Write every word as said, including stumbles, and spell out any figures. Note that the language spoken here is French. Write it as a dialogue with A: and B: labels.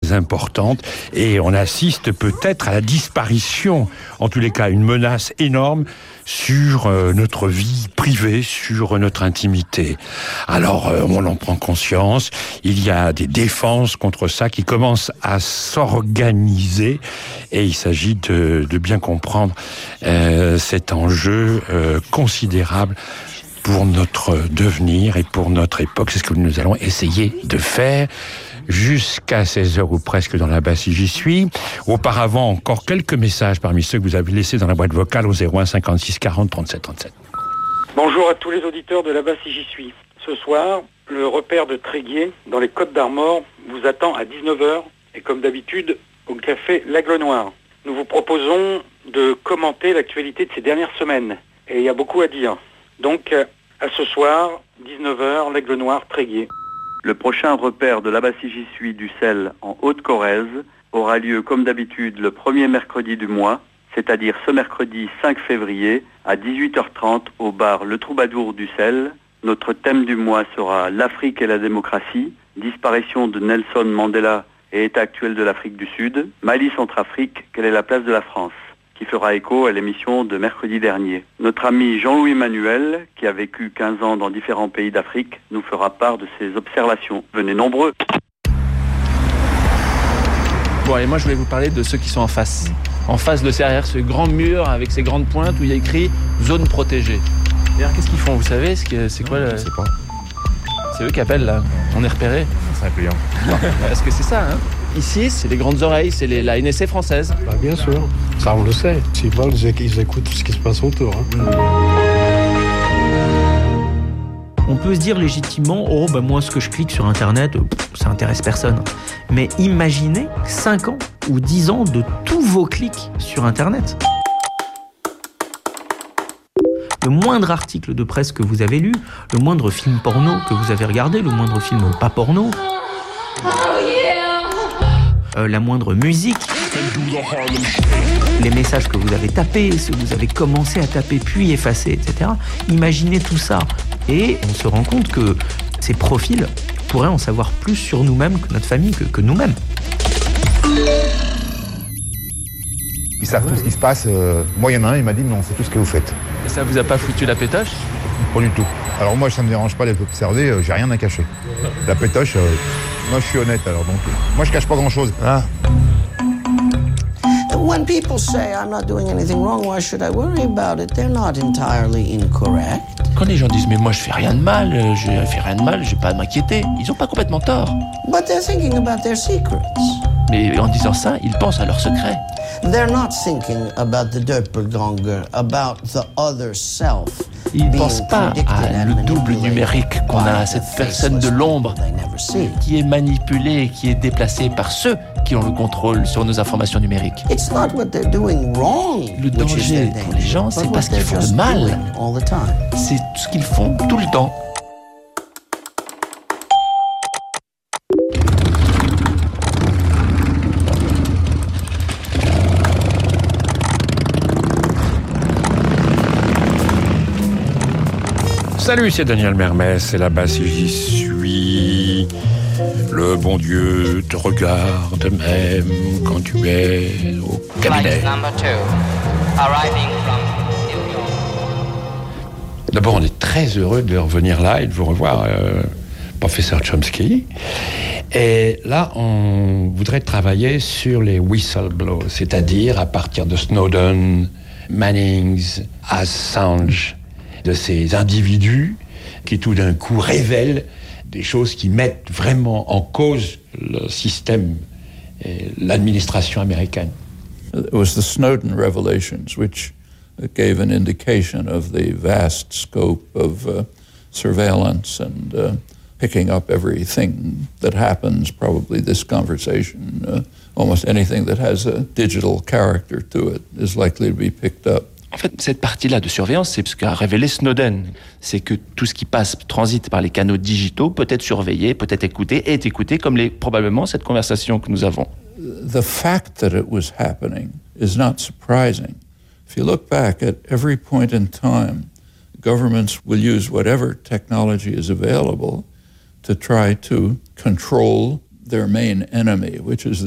A: importantes et on assiste peut-être à la disparition, en tous les cas une menace énorme sur euh, notre vie privée, sur notre intimité. Alors euh, on en prend conscience, il y a des défenses contre ça qui commencent à s'organiser et il s'agit de, de bien comprendre euh, cet enjeu euh, considérable pour notre devenir et pour notre époque. C'est ce que nous allons essayer de faire jusqu'à seize heures ou presque dans la base si j'y suis. Auparavant, encore quelques messages parmi ceux que vous avez laissés dans la boîte vocale au zéro un cinquante-six quarante trente-sept trente-sept.
B: Bonjour à tous les auditeurs de la base si j'y suis. Ce soir, le repère de Tréguier, dans les Côtes d'Armor, vous attend à dix-neuf heures et comme d'habitude, au café L'Aigle Noir. Nous vous proposons de commenter l'actualité de ces dernières semaines. Et il y a beaucoup à dire. Donc, à ce soir, dix-neuf heures, L'Aigle Noir, Tréguier.
C: Le prochain repère de là-bas si j'y suis du sel en Haute-Corrèze aura lieu comme d'habitude le premier mercredi du mois, c'est-à-dire ce mercredi cinq février à dix-huit heures trente au bar Le Troubadour du sel. Notre thème du mois sera l'Afrique et la démocratie, disparition de Nelson Mandela et état actuel de l'Afrique du Sud, Mali Centrafrique, quelle est la place de la France, qui fera écho à l'émission de mercredi dernier. Notre ami Jean-Louis Manuel, qui a vécu quinze ans dans différents pays d'Afrique, nous fera part de ses observations. Venez nombreux.
D: Bon, et moi je vais vous parler de ceux qui sont en face. En face de derrière ce grand mur avec ses grandes pointes où il y a écrit « Zone protégée ». D'ailleurs, qu'est-ce qu'ils font? Vous savez, c'est quoi le...
E: Je sais pas.
D: C'est eux qui appellent là. On est repérés.
E: C'est un client.
D: Est-ce que c'est ça, hein? Ici, c'est les grandes oreilles, c'est les, la N S C française.
F: Bah, bien sûr, ça on le sait. S'ils veulent, ils écoutent tout ce qui se passe autour. Hein.
G: On peut se dire légitimement, oh ben moi ce que je clique sur Internet, ça intéresse personne. Mais imaginez cinq ans ou dix ans de tous vos clics sur Internet. Le moindre article de presse que vous avez lu, le moindre film porno que vous avez regardé, le moindre film pas porno, euh, la moindre musique, les messages que vous avez tapés, ceux que vous avez commencé à taper puis effacer, et cetera. Imaginez tout ça. Et on se rend compte que ces profils pourraient en savoir plus sur nous-mêmes que notre famille, que, que nous-mêmes.
E: Ils savent tout ce qui se passe. Euh, moi, il y en a un, il m'a dit non, c'est tout ce que vous faites.
D: Et ça vous a pas foutu la pétoche?
E: Pas du tout. Alors moi, ça me dérange pas d'être observé, euh, j'ai rien à cacher. La pétoche, euh, moi je suis honnête alors, donc euh, moi je cache pas grand-chose. Ah.
H: When people say I'm not doing anything wrong, why should I worry about it? They're not entirely incorrect.
D: Quand les gens disent mais moi je fais rien de mal, je fais rien de mal, j'ai pas à m'inquiéter, ils ont pas complètement tort.
H: But they're thinking about their secrets.
D: Mais en disant ça, ils pensent à leurs secrets.
H: They're not thinking about the Doppelganger, about the other self.
D: Ils ne pensent pas à le double numérique qu'on a, cette personne de l'ombre qui est manipulée, qui est déplacée par ceux qui ont le contrôle sur nos informations numériques. Le danger pour les gens, c'est pas ce qu'ils font de mal, c'est ce qu'ils font tout le temps.
A: Salut, c'est Daniel Mermès, c'est là-bas si j'y suis. Le bon Dieu te regarde même quand tu es au cabinet. D'abord, on est très heureux de revenir là et de vous revoir, euh, professeur Chomsky. Et là, on voudrait travailler sur les whistleblowers, c'est-à-dire à partir de Snowden, Mannings, Assange, de ces individus qui tout d'un coup révèlent des choses qui mettent vraiment en cause le système et l'administration américaine.
I: It was the Snowden revelations which gave an indication of the vast scope of uh, surveillance and uh, picking up everything that happens, probably this conversation, uh, almost anything that has a digital character to it is likely to be picked up.
D: En fait, cette partie-là de surveillance, c'est ce qu'a révélé Snowden. C'est que tout ce qui passe, transite par les canaux digitaux peut être surveillé, peut être écouté, et est écouté comme les, probablement cette conversation que nous avons.
I: The fact that it was happening is not surprising. If you look back at every point in time, governments will use whatever technology is available to try to control their main enemy, which is